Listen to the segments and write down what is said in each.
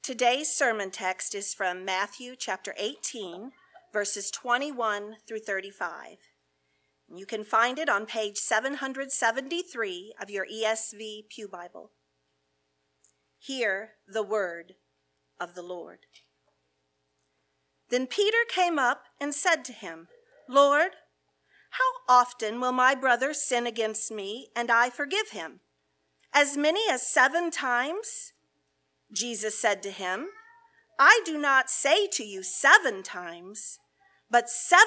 Today's sermon text is from Matthew chapter 18, verses 21 through 35. You can find it on page 773 of your ESV Pew Bible. Hear the word of the Lord. Then Peter came up and said to him, "Lord, how often will my brother sin against me and I forgive him? As many as 7 times?" Jesus said to him, "I do not say to you 7 times, but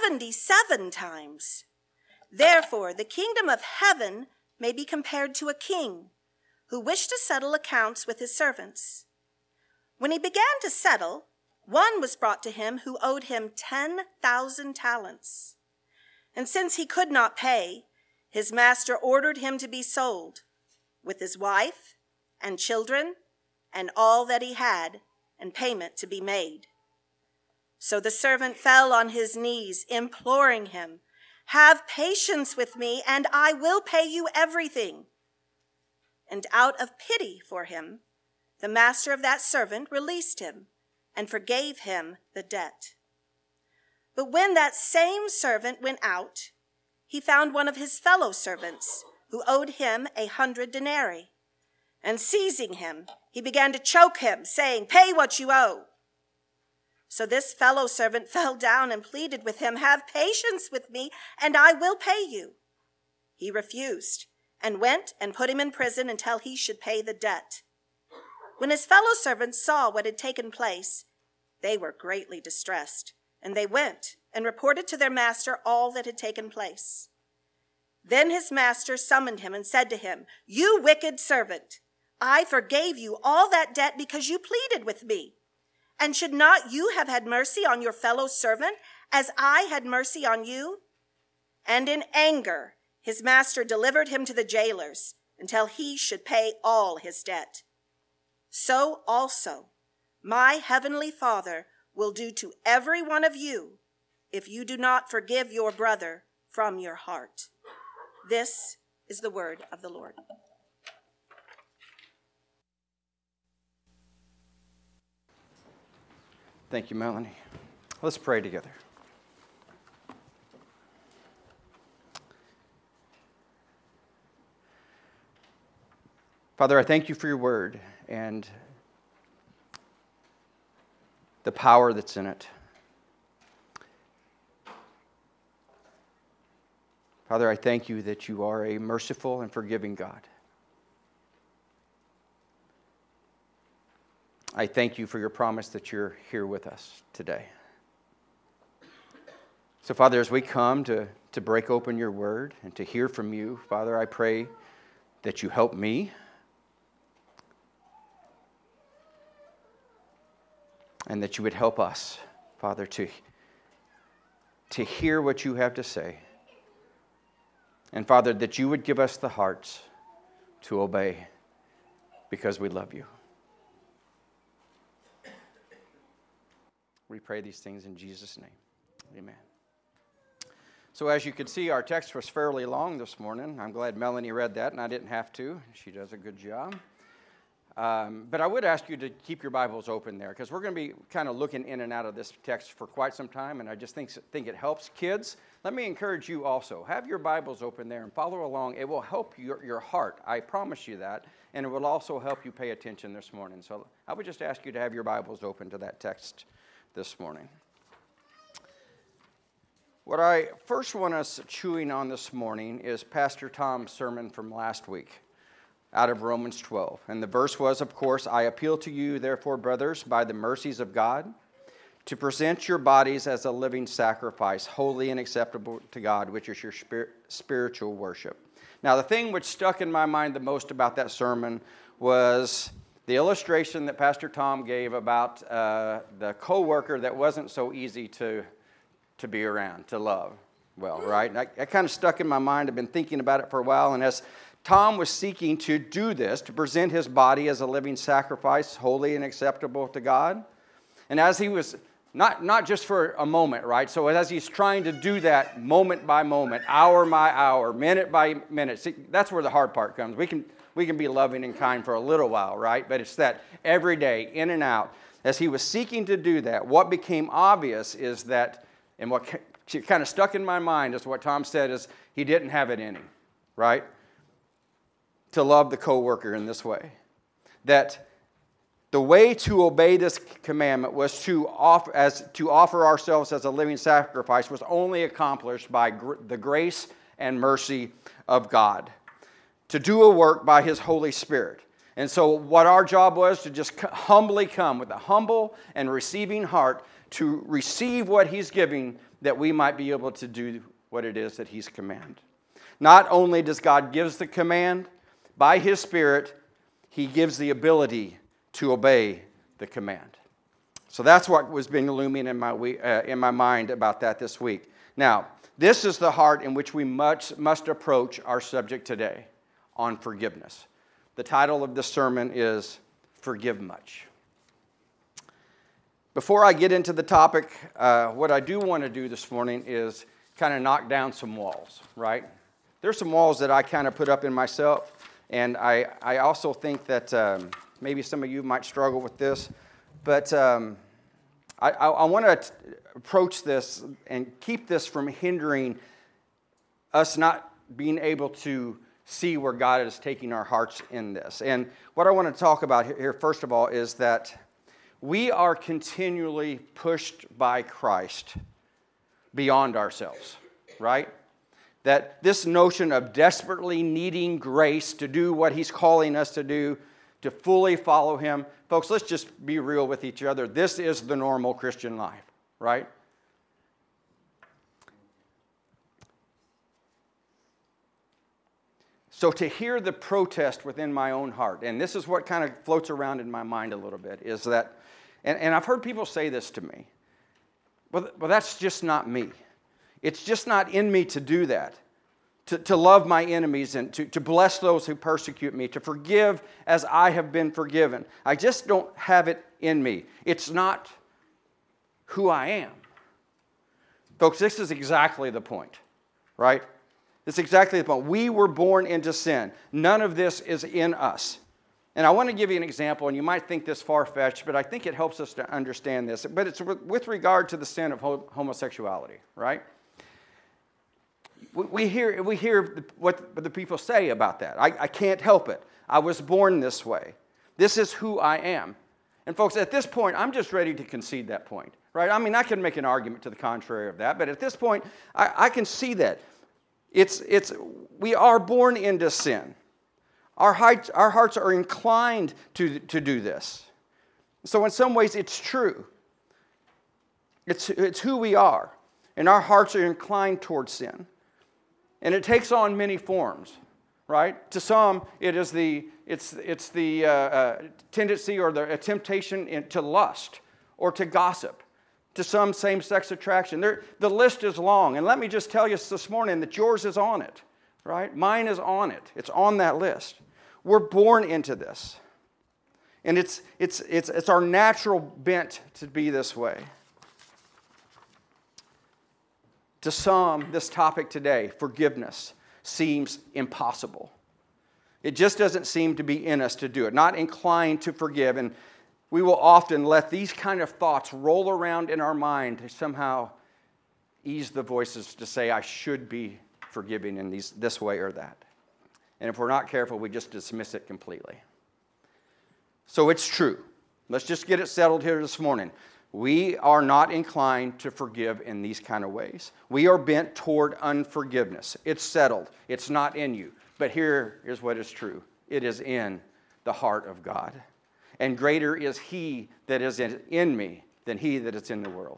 77 times. Therefore, the kingdom of heaven may be compared to a king who wished to settle accounts with his servants. When he began to settle, one was brought to him who owed him 10,000 talents. And since he could not pay, his master ordered him to be sold, with his wife and children and all that he had, and payment to be made. So the servant fell on his knees, imploring him, 'Have patience with me, and I will pay you everything.' And out of pity for him, the master of that servant released him and forgave him the debt. But when that same servant went out, he found one of his fellow servants who owed him 100 denarii. And seizing him, he began to choke him, saying, 'Pay what you owe.' So this fellow servant fell down and pleaded with him, 'Have patience with me, and I will pay you.' He refused, and went and put him in prison until he should pay the debt. When his fellow servants saw what had taken place, they were greatly distressed, and they went and reported to their master all that had taken place. Then his master summoned him and said to him, 'You wicked servant! I forgave you all that debt because you pleaded with me. And should not you have had mercy on your fellow servant as I had mercy on you?' And in anger, his master delivered him to the jailers until he should pay all his debt. So also, my heavenly Father will do to every one of you if you do not forgive your brother from your heart." This is the word of the Lord. Thank you, Melanie. Let's pray together. Father, I thank you for your word and the power that's in it. Father, I thank you that you are a merciful and forgiving God. I thank you for your promise that you're here with us today. So, Father, as we come to break open your word and to hear from you, Father, I pray that you help me and that you would help us, Father, to hear what you have to say. And, Father, that you would give us the hearts to obey because we love you. We pray these things in Jesus' name. Amen. So as you can see, our text was fairly long this morning. I'm glad Melanie read that, and I didn't have to. She does a good job. But I would ask you to keep your Bibles open there, because we're going to be kind of looking in and out of this text for quite some time, and I just think it helps. Kids, let me encourage you also. Have your Bibles open there and follow along. It will help your heart. I promise you that. And it will also help you pay attention this morning. So I would just ask you to have your Bibles open to that text this morning. What I first want us chewing on this morning is Pastor Tom's sermon from last week out of Romans 12. And the verse was, of course, "I appeal to you, therefore, brothers, by the mercies of God, to present your bodies as a living sacrifice, holy and acceptable to God, which is your spiritual worship." Now, the thing which stuck in my mind the most about that sermon was the illustration that Pastor Tom gave about the coworker that wasn't so easy to be around, to love well, right? And that kind of stuck in my mind. I've been thinking about it for a while, and as Tom was seeking to do this, to present his body as a living sacrifice, holy and acceptable to God, and as he was, not just for a moment, right? So as he's trying to do that moment by moment, hour by hour, minute by minute, see, that's where the hard part comes. we can be loving and kind for a little while, right? But it's that every day, in and out. As he was seeking to do that, what became obvious is that, and what kind of stuck in my mind is what Tom said, is he didn't have it in him, right? To love the coworker in this way. That the way to obey this commandment was to offer ourselves as a living sacrifice was only accomplished by the grace and mercy of God. To do a work by His Holy Spirit. And so what our job was to just humbly come with a humble and receiving heart to receive what He's giving, that we might be able to do what it is that He's commanded. Not only does God give the command, by His Spirit, He gives the ability to obey the command. So that's what was being illuminated in my mind about that this week. Now, this is the heart in which we must approach our subject today, on forgiveness. The title of this sermon is Forgive Much. Before I get into the topic, what I do want to do this morning is kind of knock down some walls, right? There's some walls that I kind of put up in myself, and I also think that maybe some of you might struggle with this, but I want to approach this and keep this from hindering us not being able to see where God is taking our hearts in this. And what I want to talk about here, first of all, is that we are continually pushed by Christ beyond ourselves, right? That this notion of desperately needing grace to do what He's calling us to do, to fully follow Him. Folks, let's just be real with each other. This is the normal Christian life, right? So to hear the protest within my own heart, and this is what kind of floats around in my mind a little bit, is that, and I've heard people say this to me, well, that's just not me. It's just not in me to do that, to love my enemies and to bless those who persecute me, to forgive as I have been forgiven. I just don't have it in me. It's not who I am. Folks, this is exactly the point, right? That's exactly the point. We were born into sin. None of this is in us. And I want to give you an example, and you might think this far-fetched, but I think it helps us to understand this. But it's with regard to the sin of homosexuality, right? We hear what the people say about that. I can't help it. I was born this way. This is who I am. And folks, at this point, I'm just ready to concede that point, right? I mean, I can make an argument to the contrary of that, but at this point, I can see that. We are born into sin. Our hearts are inclined to do this. So in some ways, it's true. It's who we are. And our hearts are inclined towards sin. And it takes on many forms, right? To some, it's the tendency or the temptation to lust or to gossip. To some, same-sex attraction. The list is long. And let me just tell you this morning that yours is on it, right? Mine is on it. It's on that list. We're born into this. And it's our natural bent to be this way. To some, this topic today, forgiveness, seems impossible. It just doesn't seem to be in us to do it. Not inclined to forgive. And we will often let these kind of thoughts roll around in our mind to somehow ease the voices to say, I should be forgiving in this way or that. And if we're not careful, we just dismiss it completely. So it's true. Let's just get it settled here this morning. We are not inclined to forgive in these kind of ways. We are bent toward unforgiveness. It's settled. It's not in you. But here is what is true. It is in the heart of God. And greater is He that is in me than he that is in the world.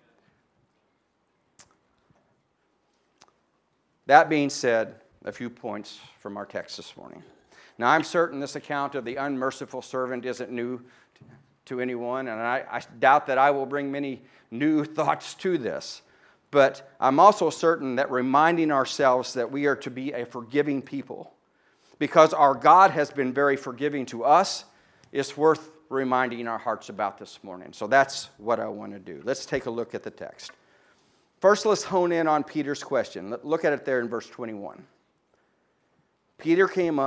That being said, a few points from our text this morning. Now, I'm certain this account of the unmerciful servant isn't new to anyone, and I doubt that I will bring many new thoughts to this. But I'm also certain that reminding ourselves that we are to be a forgiving people, because our God has been very forgiving to us, is worth reminding our hearts about this morning. So that's what I want to do. Let's take a look at the text. First, let's hone in on Peter's question. Look at it there in verse 21. Peter came up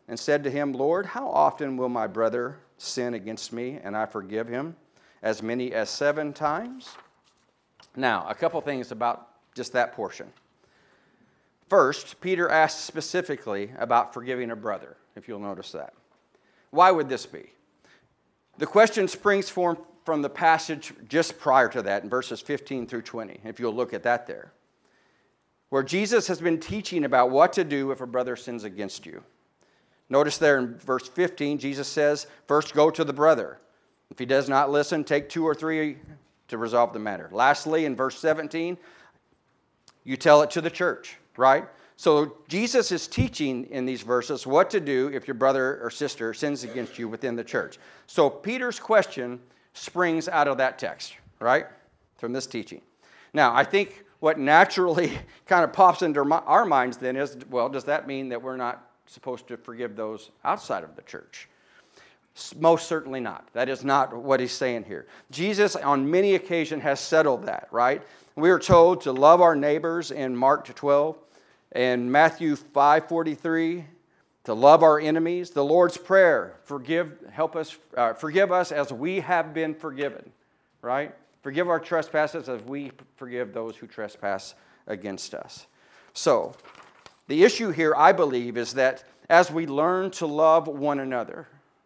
and said to him, Lord, how often will my brother sin against me and I forgive him? As many as 7 times? Now, a couple things about just that portion. First, Peter asks specifically about forgiving a brother, if you'll notice that. Why would this be? The question springs from the passage just prior to that, in verses 15 through 20, if you'll look at that there, where Jesus has been teaching about what to do if a brother sins against you. Notice there in verse 15, Jesus says, first go to the brother. If he does not listen, take 2 or 3 to resolve the matter. Lastly, in verse 17, you tell it to the church, right? So Jesus is teaching in these verses what to do if your brother or sister sins against you within the church. So Peter's question springs out of that text, right? From this teaching. Now, I think what naturally kind of pops into our minds then is, well, does that mean that we're not supposed to forgive those outside of the church? Most certainly not. That is not what he's saying here. Jesus, on many occasions, has settled that, right? We are told to love our neighbors in Mark 12, and Matthew 5:43, to love our enemies. The Lord's Prayer, forgive us as we have been forgiven, right? Forgive our trespasses as we forgive those who trespass against us. So, the issue here, I believe, is that as we learn to love one another,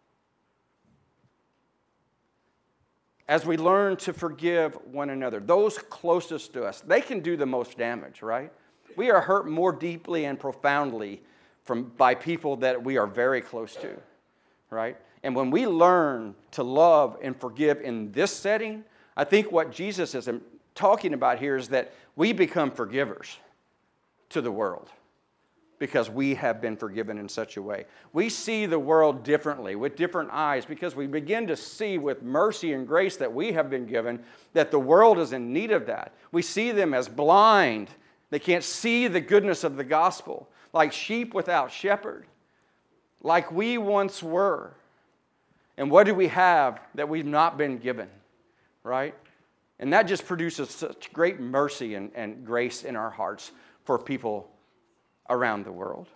as we learn to forgive one another, those closest to us, they can do the most damage, right? We are hurt more deeply and profoundly by people that we are very close to, right? And when we learn to love and forgive in this setting, I think what Jesus is talking about here is that we become forgivers to the world because we have been forgiven in such a way. We see the world differently, with different eyes, because we begin to see with mercy and grace that we have been given that the world is in need of that. We see them as blind. They can't see the goodness of the gospel, like sheep without shepherd, like we once were. And what do we have that we've not been given, right? And that just produces such great mercy and grace in our hearts for people around the world.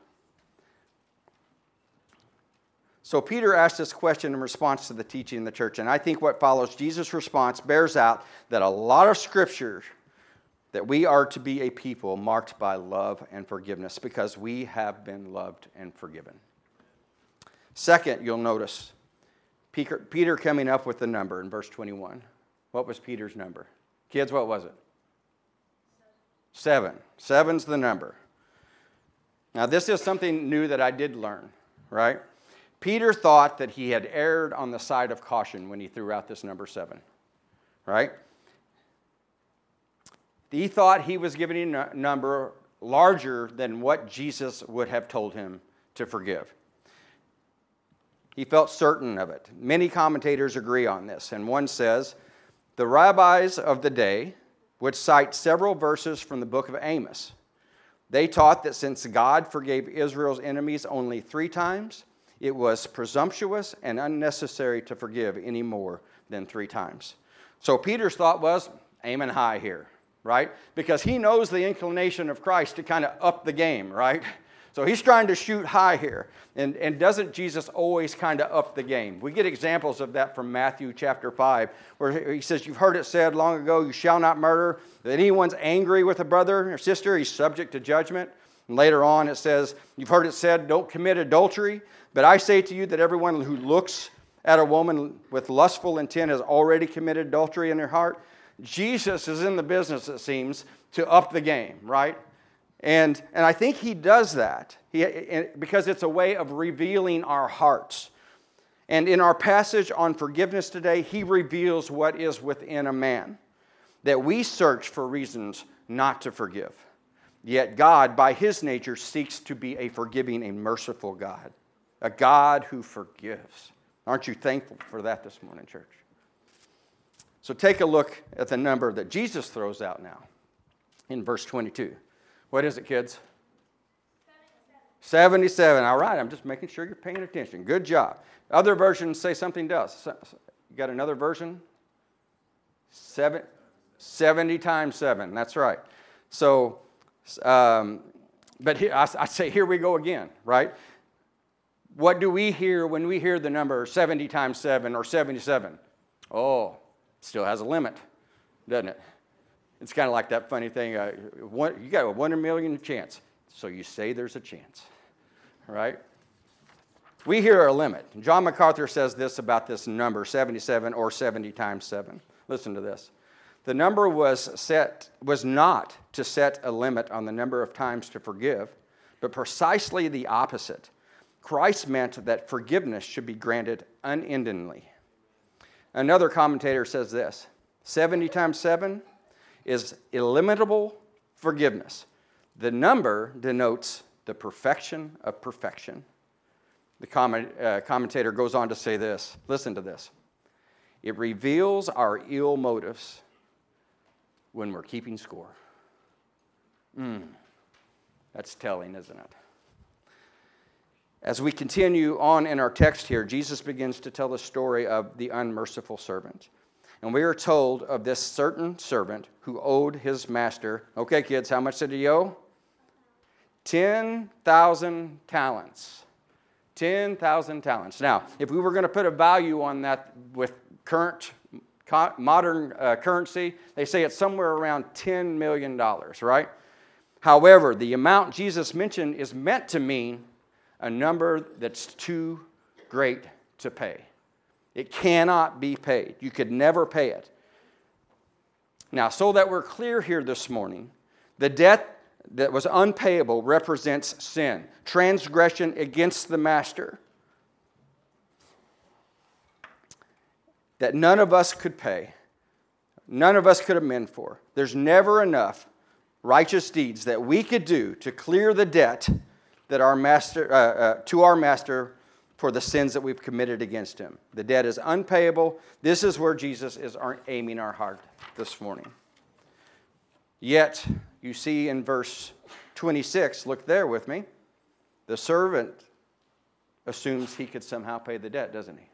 So Peter asked this question in response to the teaching in the church, and I think what follows Jesus' response bears out that a lot of Scripture that we are to be a people marked by love and forgiveness because we have been loved and forgiven. Second, you'll notice Peter coming up with the number in verse 21. What was Peter's number? Kids, what was it? 7. 7's the number. Now, this is something new that I did learn, right? Peter thought that he had erred on the side of caution when he threw out this number 7, right? He thought he was giving a number larger than what Jesus would have told him to forgive. He felt certain of it. Many commentators agree on this, and one says, the rabbis of the day would cite several verses from the book of Amos. They taught that since God forgave Israel's enemies only 3 times, it was presumptuous and unnecessary to forgive any more than 3 times. So Peter's thought was, aiming high here, right? Because he knows the inclination of Christ to kind of up the game, right? So he's trying to shoot high here. And doesn't Jesus always kind of up the game? We get examples of that from Matthew chapter 5, where he says, you've heard it said long ago, you shall not murder. If anyone's angry with a brother or sister, he's subject to judgment. And later on it says, you've heard it said, don't commit adultery. But I say to you that everyone who looks at a woman with lustful intent has already committed adultery in their heart. Jesus is in the business, it seems, to up the game, right? And I think he does that because it's a way of revealing our hearts. And in our passage on forgiveness today, he reveals what is within a man, that we search for reasons not to forgive. Yet God, by his nature, seeks to be a forgiving and merciful God, a God who forgives. Aren't you thankful for that this morning, church? So take a look at the number that Jesus throws out now in verse 22. What is it, kids? 77. All right, I'm just making sure you're paying attention. Good job. Other versions say something else. You got another version? 70 times 7. That's right. So, but here, I say here we go again, right? What do we hear when we hear the number 70 times 7 or 77? Oh, still has a limit, doesn't it? It's kind of like that funny thing, you got a 1 in a million chance, so you say there's a chance, right? We hear a limit. John MacArthur says this about this number, 77 or 70 times 7. Listen to this. The number was not to set a limit on the number of times to forgive, but precisely the opposite. Christ meant that forgiveness should be granted unendingly. Another commentator says this, 70 times 7 is illimitable forgiveness. The number denotes the perfection of perfection. The commentator goes on to say this. Listen to this. It reveals our ill motives when we're keeping score. That's telling, isn't it? As we continue on in our text here, Jesus begins to tell the story of the unmerciful servant. And we are told of this certain servant who owed his master, okay kids, how much did he owe? 10,000 talents. 10,000 talents. Now, if we were going to put a value on that with modern currency, they say it's somewhere around $10 million, right? However, the amount Jesus mentioned is meant to mean a number that's too great to pay. It cannot be paid. You could never pay it. Now, so that we're clear here this morning, the debt that was unpayable represents sin, transgression against the master that none of us could pay, none of us could amend for. There's never enough righteous deeds that we could do to clear the debt that our master to our master for the sins that we've committed against him. The debt is unpayable. This is where Jesus is aiming our heart this morning. Yet, you see in verse 26, look there with me, the servant assumes he could somehow pay the debt, doesn't he?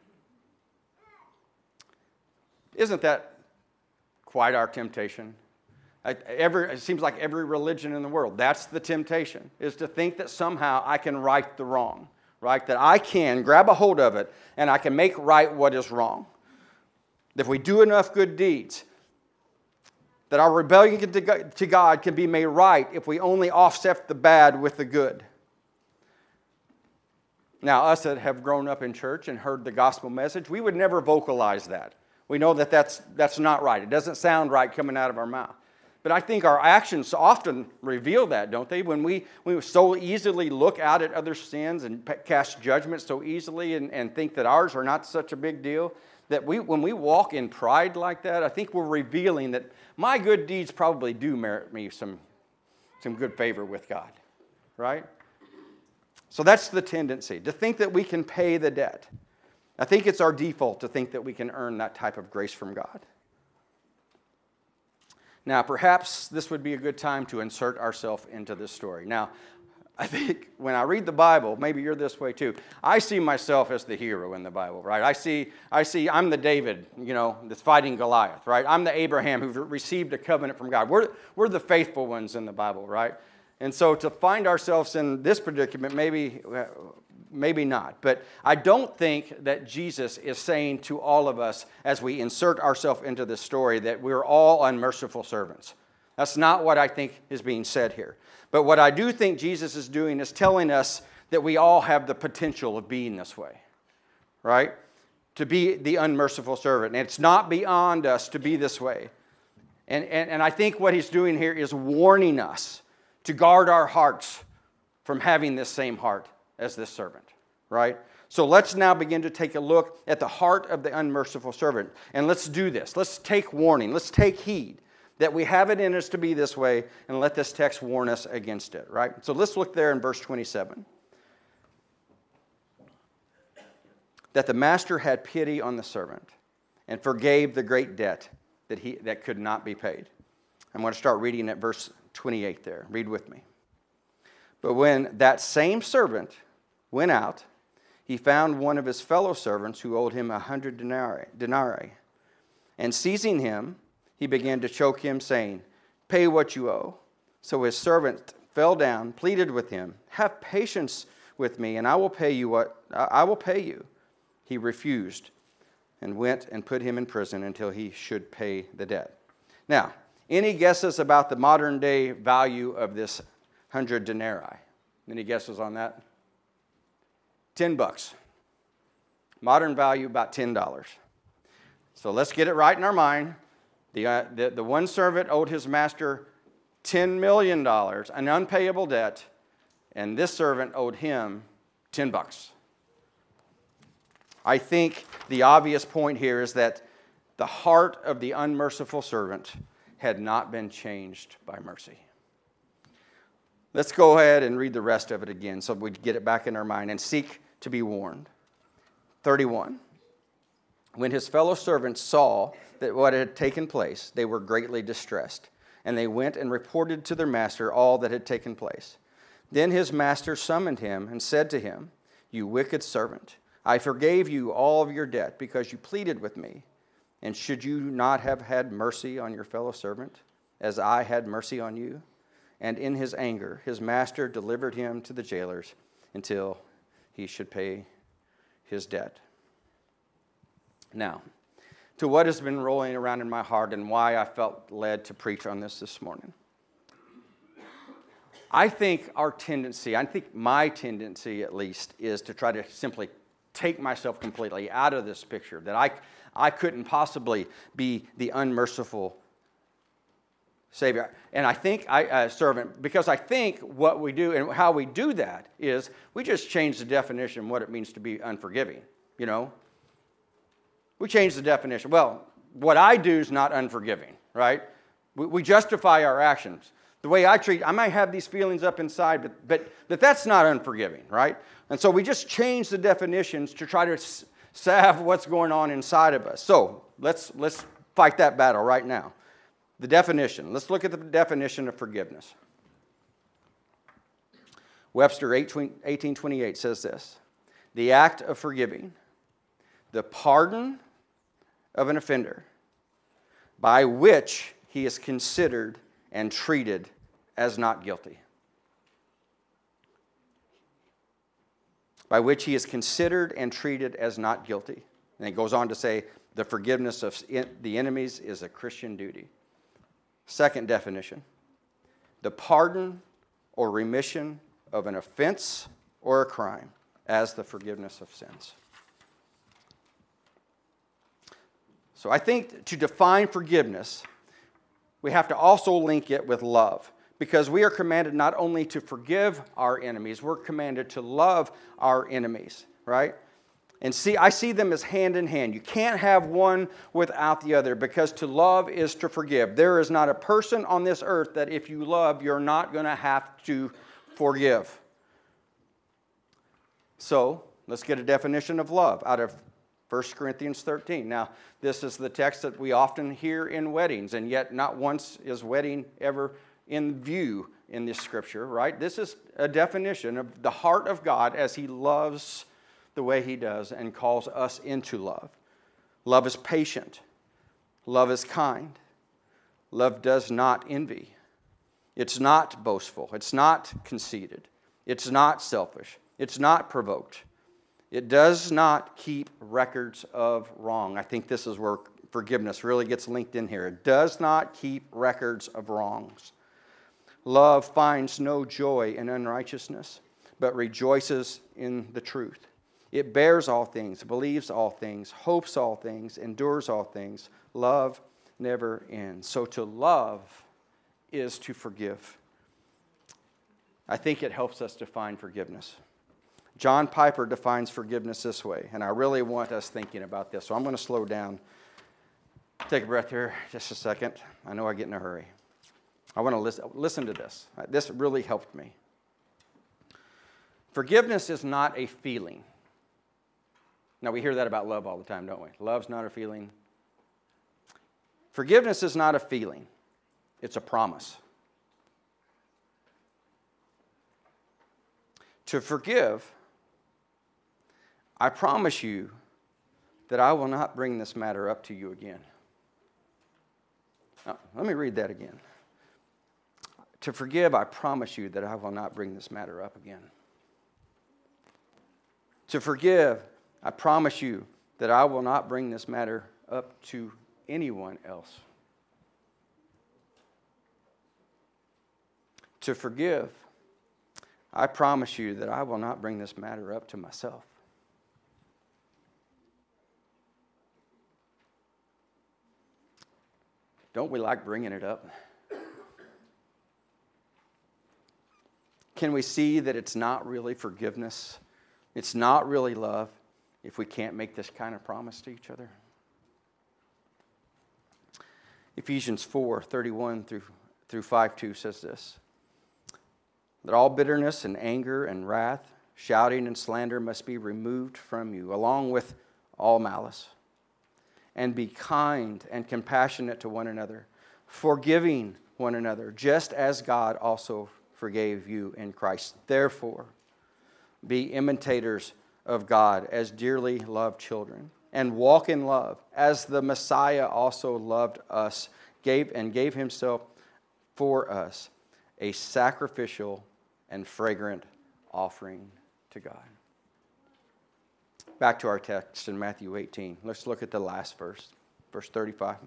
Isn't that quite our temptation? It seems like every religion in the world, that's the temptation, is to think that somehow I can right the wrong, right? That I can grab a hold of it and I can make right what is wrong. If we do enough good deeds, that our rebellion to God can be made right if we only offset the bad with the good. Now, us that have grown up in church and heard the gospel message, we would never vocalize that. We know that that's not right. It doesn't sound right coming out of our mouth. But I think our actions often reveal that, don't they? When we so easily look out at other sins and cast judgment so easily and think that ours are not such a big deal, that when we walk in pride like that, I think we're revealing that my good deeds probably do merit me some good favor with God, right? So that's the tendency, to think that we can pay the debt. I think it's our default to think that we can earn that type of grace from God. Now, perhaps this would be a good time to insert ourselves into this story. Now, I think when I read the Bible, maybe you're this way too, I see myself as the hero in the Bible, right? I see I'm the David, that's fighting Goliath, right? I'm the Abraham who received a covenant from God. We're the faithful ones in the Bible, right? And so to find ourselves in this predicament, maybe not. But I don't think that Jesus is saying to all of us as we insert ourselves into this story that we're all unmerciful servants. That's not what I think is being said here. But what I do think Jesus is doing is telling us that we all have the potential of being this way, right? To be the unmerciful servant. And it's not beyond us to be this way. And I think what he's doing here is warning us to guard our hearts from having this same heart as this servant, right? So let's now begin to take a look at the heart of the unmerciful servant. And let's do this. Let's take warning. Let's take heed that we have it in us to be this way, and let this text warn us against it, right? So let's look there in verse 27. That the master had pity on the servant and forgave the great debt that could not be paid. I'm going to start reading at verse 28 there. Read with me. But when that same servant went out, he found one of his fellow servants who owed him 100 denarii. And seizing him, he began to choke him, saying, "Pay what you owe." So his servant fell down, pleaded with him, "Have patience with me, and I will pay you what I will pay you." He refused and went and put him in prison until he should pay the debt. Now, any guesses about the modern day value of this 100 denarii? Any guesses on that? $10. Modern value, about $10. So let's get it right in our mind. The one servant owed his master $10 million, an unpayable debt, and this servant owed him $10. I think the obvious point here is that the heart of the unmerciful servant had not been changed by mercy. Let's go ahead and read the rest of it again so we get it back in our mind and seek to be warned. 31. When his fellow servants saw that what had taken place, they were greatly distressed, and they went and reported to their master all that had taken place. Then his master summoned him and said to him, "You wicked servant, I forgave you all of your debt because you pleaded with me. And should you not have had mercy on your fellow servant, as I had mercy on you?" And in his anger, his master delivered him to the jailers until he should pay his debt. Now, to what has been rolling around in my heart and why I felt led to preach on this morning. I think my tendency at least, is to try to simply take myself completely out of this picture, that I couldn't possibly be the unmerciful Savior. And I think servant, because I think what we do and how we do that is we just change the definition of what it means to be unforgiving, you know. We change the definition. Well, what I do is not unforgiving, right? We justify our actions. The way I might have these feelings up inside, but that's not unforgiving, right? And so we just change the definitions to try to salve what's going on inside of us. So let's fight that battle right now. The definition. Let's look at the definition of forgiveness. Webster 1828 says this: the act of forgiving, the pardon of an offender, by which he is considered and treated as not guilty. By which he is considered and treated as not guilty. And it goes on to say, the forgiveness of the enemies is a Christian duty. Second definition, the pardon or remission of an offense or a crime as the forgiveness of sins. So I think to define forgiveness, we have to also link it with love, because we are commanded not only to forgive our enemies, we're commanded to love our enemies, right? And I see them as hand in hand. You can't have one without the other, because to love is to forgive. There is not a person on this earth that if you love, you're not going to have to forgive. So let's get a definition of love out of 1 Corinthians 13. Now, this is the text that we often hear in weddings, and yet not once is wedding ever in view in this scripture, right? This is a definition of the heart of God as He loves the way He does and calls us into love. Love is patient. Love is kind. Love does not envy. It's not boastful. It's not conceited. It's not selfish. It's not provoked. It does not keep records of wrong. I think this is where forgiveness really gets linked in here. It does not keep records of wrongs. Love finds no joy in unrighteousness, but rejoices in the truth. It bears all things, believes all things, hopes all things, endures all things. Love never ends. So to love is to forgive. I think it helps us define forgiveness. John Piper defines forgiveness this way, and I really want us thinking about this, so I'm going to slow down. Take a breath here, just a second. I know I get in a hurry. I want to listen to this. This really helped me. Forgiveness is not a feeling. Now, we hear that about love all the time, don't we? Love's not a feeling. Forgiveness is not a feeling. It's a promise. To forgive, I promise you that I will not bring this matter up to you again. Now, let me read that again. To forgive, I promise you that I will not bring this matter up again. To forgive, I promise you that I will not bring this matter up to anyone else. To forgive, I promise you that I will not bring this matter up to myself. Don't we like bringing it up? Can we see that it's not really forgiveness? It's not really love if we can't make this kind of promise to each other? Ephesians 4:31 through 5:2 says this: that all bitterness and anger and wrath, shouting and slander must be removed from you, along with all malice. And be kind and compassionate to one another, forgiving one another, just as God also forgave you in Christ. Therefore, be imitators of God as dearly loved children, and walk in love, as the Messiah also loved us, gave himself for us, a sacrificial and fragrant offering to God. Back to our text in Matthew 18. Let's look at the last verse, verse 35.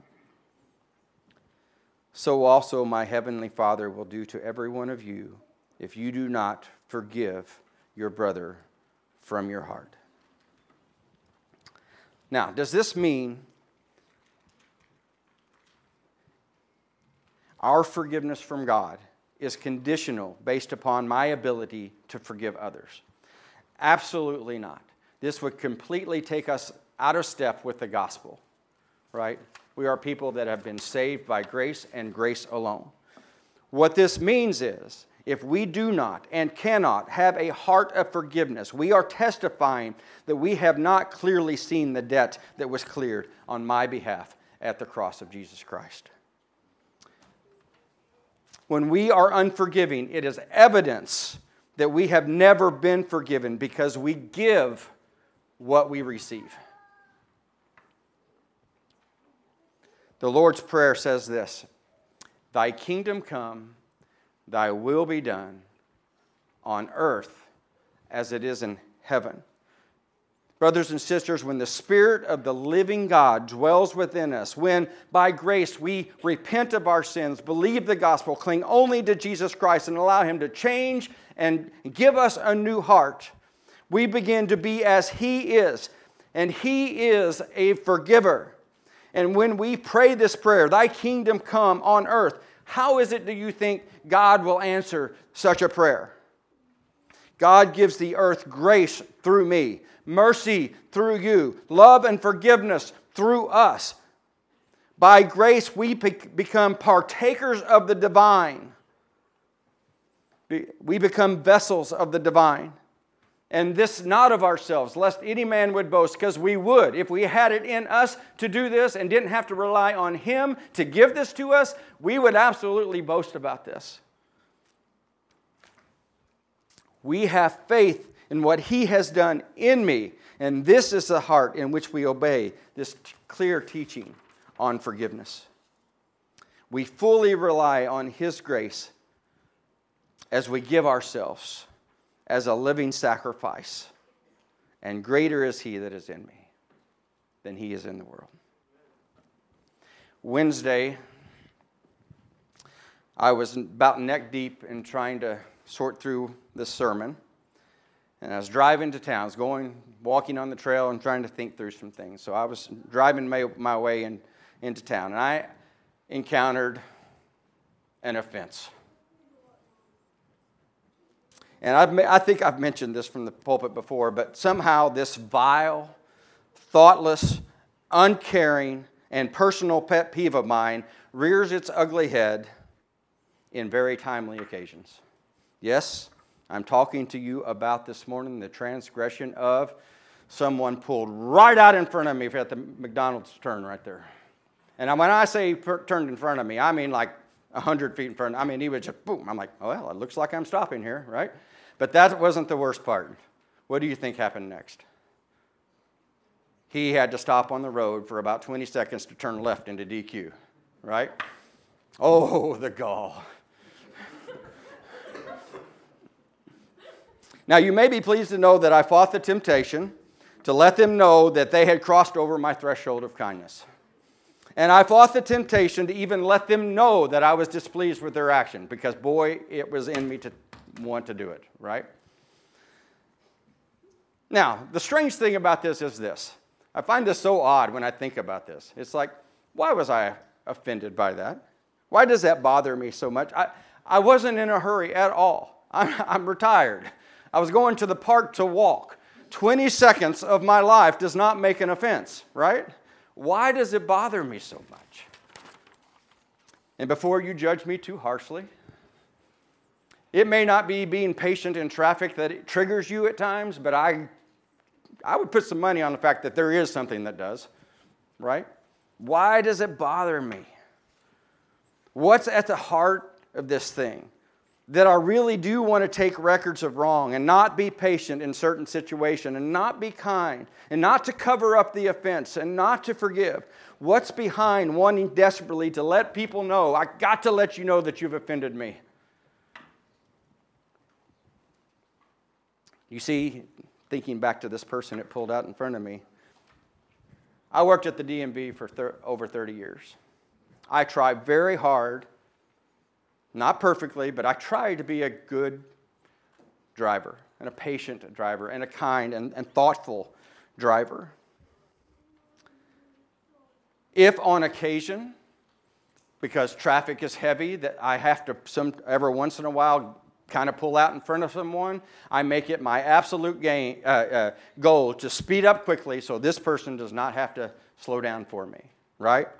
So also my heavenly Father will do to every one of you if you do not forgive your brother from your heart. Now, does this mean our forgiveness from God is conditional based upon my ability to forgive others? Absolutely not. This would completely take us out of step with the gospel, right? We are people that have been saved by grace and grace alone. What this means is, if we do not and cannot have a heart of forgiveness, we are testifying that we have not clearly seen the debt that was cleared on my behalf at the cross of Jesus Christ. When we are unforgiving, it is evidence that we have never been forgiven because we give what we receive. The Lord's Prayer says this: Thy kingdom come, thy will be done on earth as it is in heaven. Brothers and sisters, when the Spirit of the living God dwells within us, when by grace we repent of our sins, believe the gospel, cling only to Jesus Christ, and allow Him to change and give us a new heart, we begin to be as He is. And He is a forgiver. And when we pray this prayer, Thy kingdom come on earth, how is it do you think God will answer such a prayer? God gives the earth grace through me, mercy through you, love and forgiveness through us. By grace, we become partakers of the divine. We become vessels of the divine. And this not of ourselves, lest any man would boast, because we would. If we had it in us to do this and didn't have to rely on Him to give this to us, we would absolutely boast about this. We have faith in what He has done in me, and this is the heart in which we obey this clear teaching on forgiveness. We fully rely on His grace as we give ourselves as a living sacrifice. And greater is He that is in me than he is in the world. Wednesday, I was about neck deep in trying to sort through this sermon. And I was driving to town. I was walking on the trail and trying to think through some things. So I was driving my way into town. And I encountered an offense. And I think I've mentioned this from the pulpit before, but somehow this vile, thoughtless, uncaring, and personal pet peeve of mine rears its ugly head in very timely occasions. Yes, I'm talking to you about this morning the transgression of someone pulled right out in front of me at the McDonald's turn right there. And when I say turned in front of me, I mean like 100 feet in front. I mean, he was just boom. I'm like, oh, well, it looks like I'm stopping here, right? But that wasn't the worst part. What do you think happened next? He had to stop on the road for about 20 seconds to turn left into DQ, right? Oh, the gall. Now, you may be pleased to know that I fought the temptation to let them know that they had crossed over my threshold of kindness. And I fought the temptation to even let them know that I was displeased with their action, because, boy, it was in me to want to do it, right? Now, the strange thing about this is this. I find this so odd when I think about this. It's like, why was I offended by that? Why does that bother me so much? I wasn't in a hurry at all. I'm retired. I was going to the park to walk. 20 seconds of my life does not make an offense, right? Why does it bother me so much? And before you judge me too harshly, it may not be being patient in traffic that it triggers you at times, but I would put some money on the fact that there is something that does, right? Why does it bother me? What's at the heart of this thing? That I really do want to take records of wrong and not be patient in certain situations and not be kind and not to cover up the offense and not to forgive. What's behind wanting desperately to let people know, I got to let you know that you've offended me? You see, thinking back to this person that pulled out in front of me, I worked at the DMV for over 30 years. I tried very hard, not perfectly, but I tried to be a good driver and a patient driver and a kind and thoughtful driver. If on occasion, because traffic is heavy, that I have to every once in a while kind of pull out in front of someone, I make it my absolute goal to speed up quickly so this person does not have to slow down for me, right?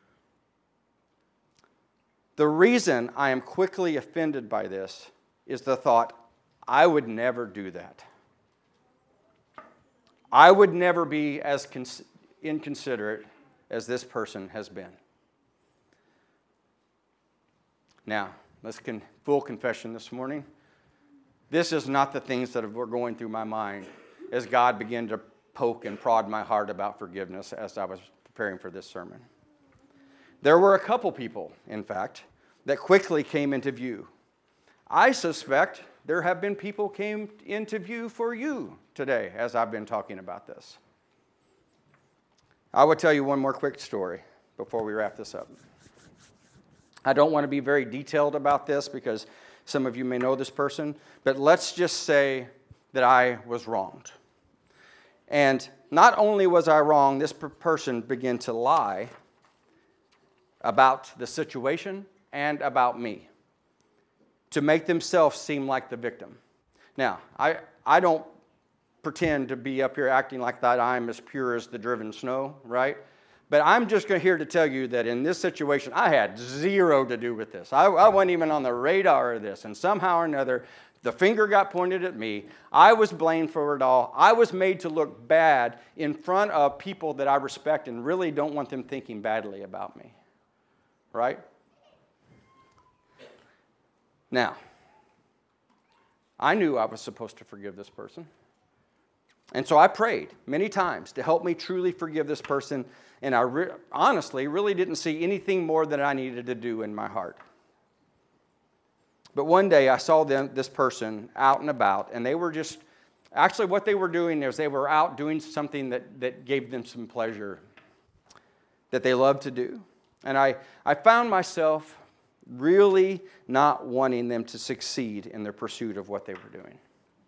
The reason I am quickly offended by this is the thought, I would never do that. I would never be as inconsiderate as this person has been. Now, let's full confession this morning. This is not the things that were going through my mind as God began to poke and prod my heart about forgiveness as I was preparing for this sermon. There were a couple people, in fact, that quickly came into view. I suspect there have been people came into view for you today as I've been talking about this. I will tell you one more quick story before we wrap this up. I don't want to be very detailed about this because some of you may know this person, but let's just say that I was wronged. And not only was I wrong, this person began to lie about the situation and about me to make themselves seem like the victim. Now, I don't pretend to be up here acting like that I'm as pure as the driven snow, right? But I'm just here to tell you that in this situation, I had zero to do with this. I wasn't even on the radar of this. And somehow or another, the finger got pointed at me. I was blamed for it all. I was made to look bad in front of people that I respect and really don't want them thinking badly about me. Right? Now, I knew I was supposed to forgive this person. And so I prayed many times to help me truly forgive this person. And I honestly really didn't see anything more that I needed to do in my heart. But one day I saw this person out and about, and they were just, actually what they were doing is they were out doing something that gave them some pleasure that they loved to do. And I found myself really not wanting them to succeed in their pursuit of what they were doing.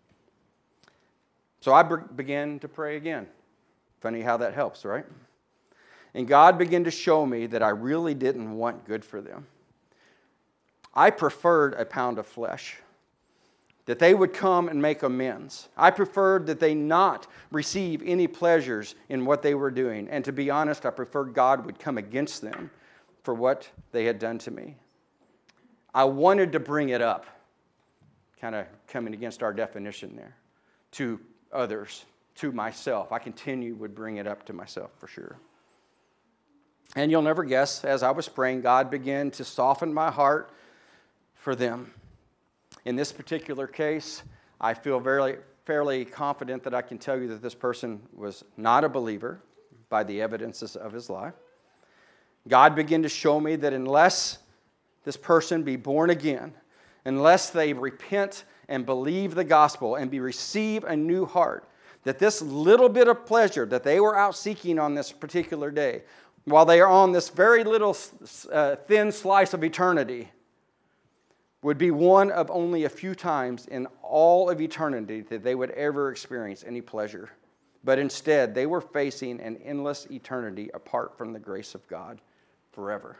So I began to pray again. Funny how that helps, right? And God began to show me that I really didn't want good for them. I preferred a pound of flesh, that they would come and make amends. I preferred that they not receive any pleasures in what they were doing. And to be honest, I preferred God would come against them for what they had done to me. I wanted to bring it up, kind of coming against our definition there, to others, to myself. I would bring it up to myself for sure. And you'll never guess, as I was praying, God began to soften my heart for them. In this particular case, I feel fairly confident that I can tell you that this person was not a believer by the evidences of his life. God began to show me that unless this person be born again, unless they repent and believe the gospel and receive a new heart, that this little bit of pleasure that they were out seeking on this particular day, while they are on this very little thin slice of eternity, would be one of only a few times in all of eternity that they would ever experience any pleasure. But instead, they were facing an endless eternity apart from the grace of God forever.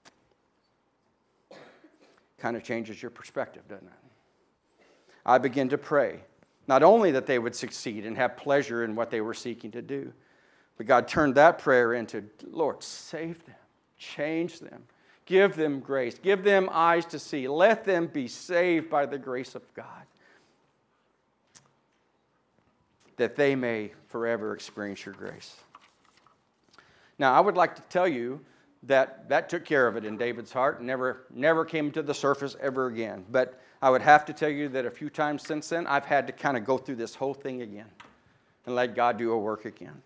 Kind of changes your perspective, doesn't it? I begin to pray, not only that they would succeed and have pleasure in what they were seeking to do, but God turned that prayer into, Lord, save them, change them, give them grace, give them eyes to see, let them be saved by the grace of God, that they may forever experience your grace. Now, I would like to tell you that took care of it in David's heart, never came to the surface ever again. But I would have to tell you that a few times since then, I've had to kind of go through this whole thing again and let God do a work again.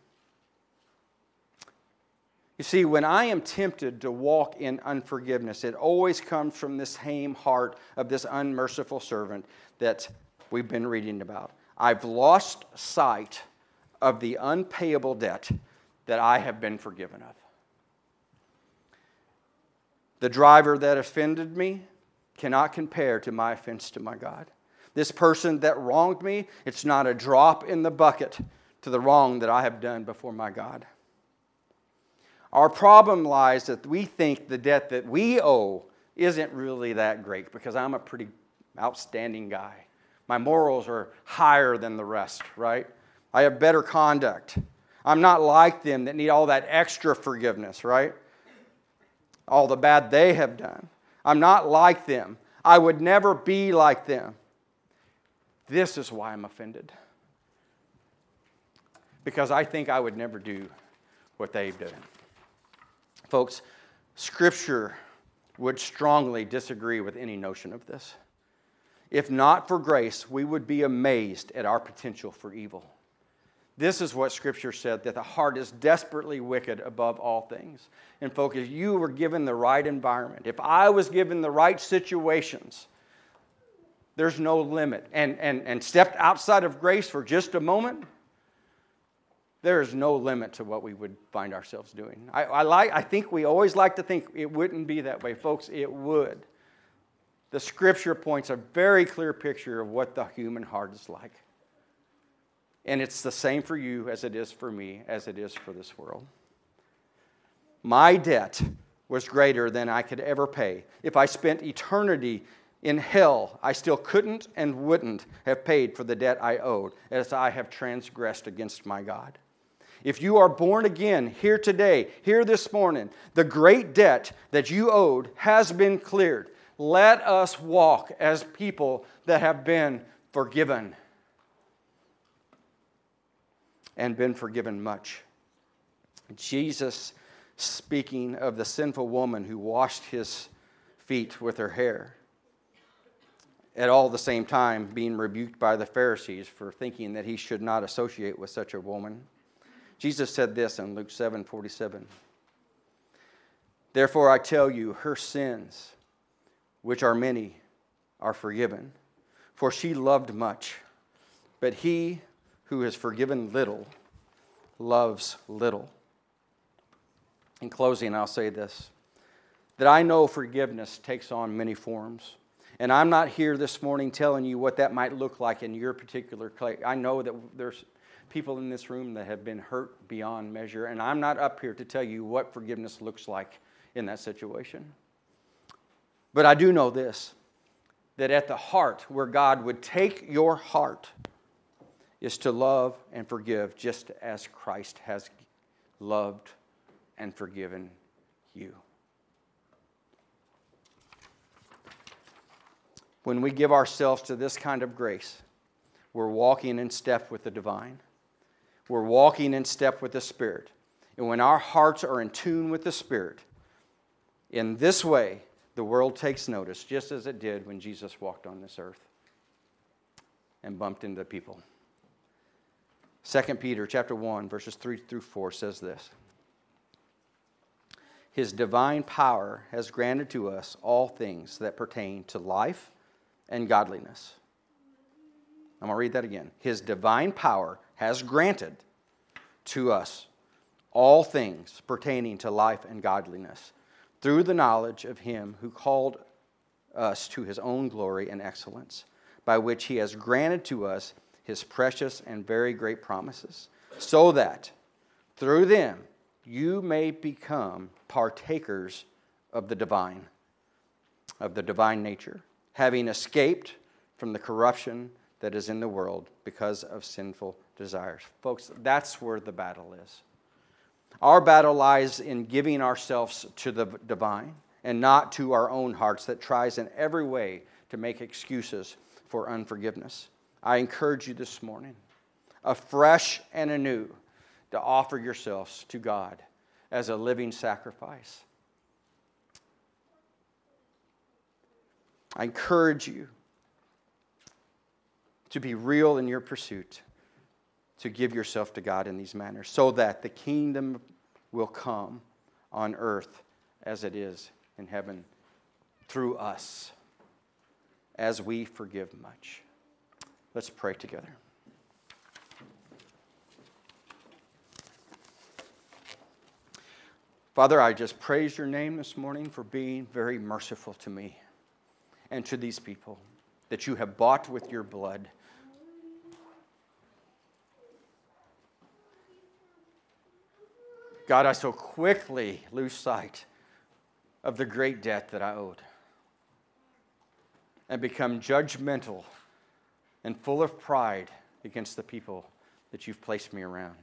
You see, when I am tempted to walk in unforgiveness, it always comes from this same heart of this unmerciful servant that we've been reading about. I've lost sight of the unpayable debt that I have been forgiven of. The driver that offended me cannot compare to my offense to my God. This person that wronged me, it's not a drop in the bucket to the wrong that I have done before my God. Our problem lies that we think the debt that we owe isn't really that great because I'm a pretty outstanding guy. My morals are higher than the rest, right? I have better conduct. I'm not like them that need all that extra forgiveness, right? All the bad they have done. I'm not like them. I would never be like them. This is why I'm offended. Because I think I would never do what they've done. Folks, Scripture would strongly disagree with any notion of this. If not for grace, we would be amazed at our potential for evil. This is what Scripture said, that the heart is desperately wicked above all things. And folks, if you were given the right environment, if I was given the right situations, there's no limit. And stepped outside of grace for just a moment, there is no limit to what we would find ourselves doing. I think we always like to think it wouldn't be that way. Folks, it would. The Scripture points a very clear picture of what the human heart is like. And it's the same for you as it is for me, as it is for this world. My debt was greater than I could ever pay. If I spent eternity in hell, I still couldn't and wouldn't have paid for the debt I owed, as I have transgressed against my God. If you are born again here today, here this morning, the great debt that you owed has been cleared. Let us walk as people that have been forgiven. And been forgiven much. Jesus, speaking of the sinful woman who washed his feet with her hair, at all the same time being rebuked by the Pharisees for thinking that he should not associate with such a woman. Jesus said this in Luke 7:47. Therefore I tell you, her sins, which are many, are forgiven, for she loved much. But he who is forgiven little loves little. In closing, I'll say this, that I know forgiveness takes on many forms. And I'm not here this morning telling you what that might look like in your particular case. I know that there's people in this room that have been hurt beyond measure, and I'm not up here to tell you what forgiveness looks like in that situation. But I do know this, that at the heart, where God would take your heart, is to love and forgive just as Christ has loved and forgiven you. When we give ourselves to this kind of grace, we're walking in step with the divine. We're walking in step with the Spirit. And when our hearts are in tune with the Spirit, in this way, the world takes notice, just as it did when Jesus walked on this earth and bumped into people. 2 Peter chapter 1, verses 3 through 4 says this. His divine power has granted to us all things that pertain to life and godliness I'm going to read that again. His divine power has granted to us all things pertaining to life and godliness through the knowledge of him who called us to his own glory and excellence, by which he has granted to us his precious and very great promises, so that through them you may become partakers of the divine nature, having escaped from the corruption that is in the world because of sinful desires. Folks, that's where the battle is. Our battle lies in giving ourselves to the divine and not to our own hearts that tries in every way to make excuses for unforgiveness. I encourage you this morning, afresh and anew, to offer yourselves to God as a living sacrifice. I encourage you to be real in your pursuit, to give yourself to God in these manners, so that the kingdom will come on earth as it is in heaven through us, as we forgive much. Let's pray together. Father, I just praise your name this morning for being very merciful to me and to these people that you have bought with your blood. God, I so quickly lose sight of the great debt that I owed and become judgmental and full of pride against the people that you've placed me around.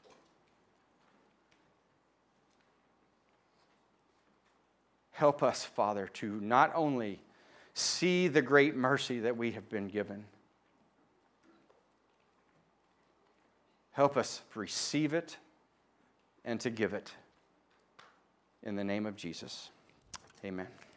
Help us, Father, to not only see the great mercy that we have been given, help us receive it and to give it. In the name of Jesus, amen.